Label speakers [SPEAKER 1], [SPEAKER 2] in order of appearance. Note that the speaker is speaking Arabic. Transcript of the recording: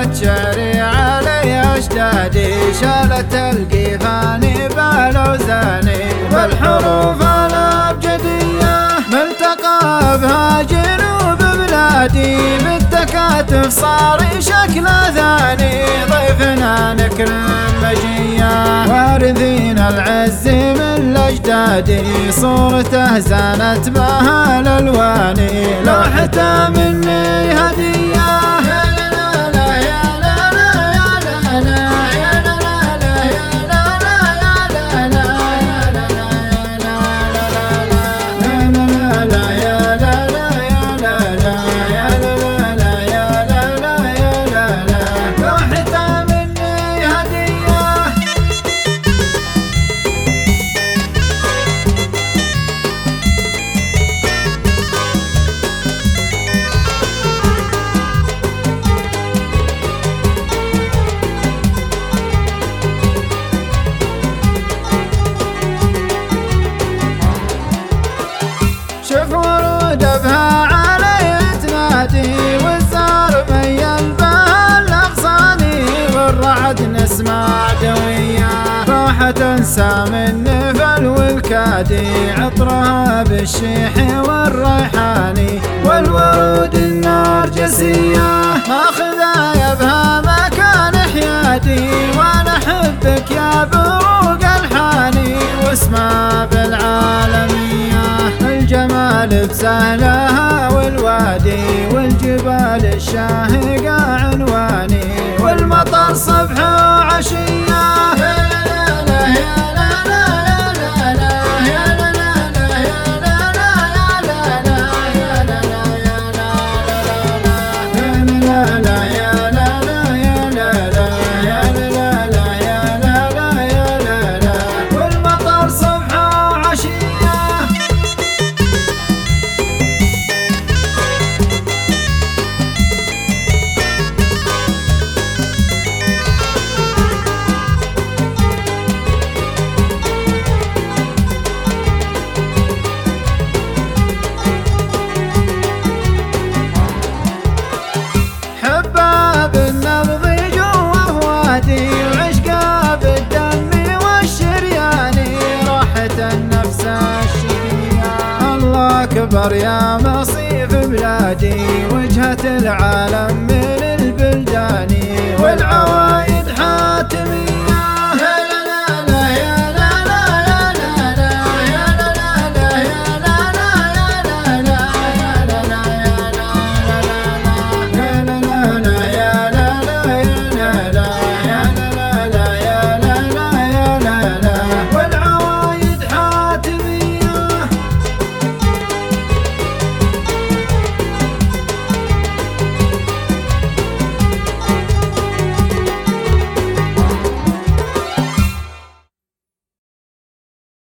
[SPEAKER 1] قامت شعري علي أجدادي، شالت القيفان بالأوزاني والحروف الأبجدية ملتقى بها جنوب بلادي، بالتكاتف صار شكل ثاني ضيفنا نكرم مجية، وارثين العز من الأجدادي صورته زانت بها الألوان، لوحته مني هدية. شوف ورود بها علي تنادي، والزهر ميل بها الأغصاني، والرعد نسمع دوية روحة تنسى من نفل والكادي، عطرها بالشيح والريحاني والورود النرجسية، ماخذة يبها مكان حياتي، وانا احبك يا بروق الحاني، واسمع بالعالمية الجمال بسهلها والوادي، والجبال الشاهقة عنواني، والمطر صبح وعشية. بالنبض جوا وادي، وعشقه بالدم والشرياني، راحة النفس الشقية الله أكبر يا مصيف بلادي، وجهة العالم من البلدان.